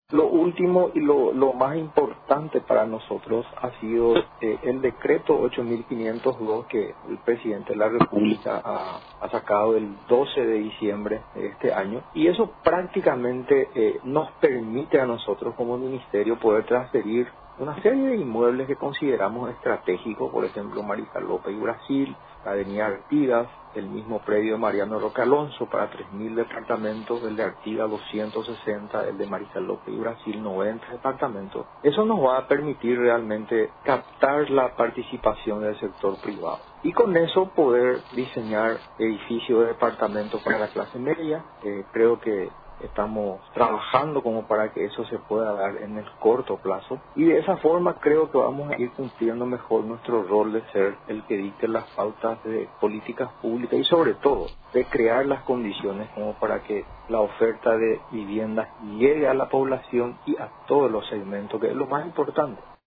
Lo último y lo más importante para nosotros ha sido el decreto 8.502 que el presidente de la República ha sacado el 12 de diciembre de este año, y eso prácticamente nos permite a nosotros como ministerio poder transferir una serie de inmuebles que consideramos estratégicos, por ejemplo Mariscal López y Brasil, la avenida Artigas, el mismo predio de Mariano Roque Alonso para 3.000 departamentos, el de Artigas 260, el de Mariscal López y Brasil 90 departamentos. Eso nos va a permitir realmente captar la participación del sector privado y con eso poder diseñar edificios de departamentos para la clase media. Creo que estamos trabajando como para que eso se pueda dar en el corto plazo, y de esa forma creo que vamos a ir cumpliendo mejor nuestro rol de ser el que dicte las pautas de políticas públicas y sobre todo de crear las condiciones como para que la oferta de viviendas llegue a la población y a todos los segmentos, que es lo más importante.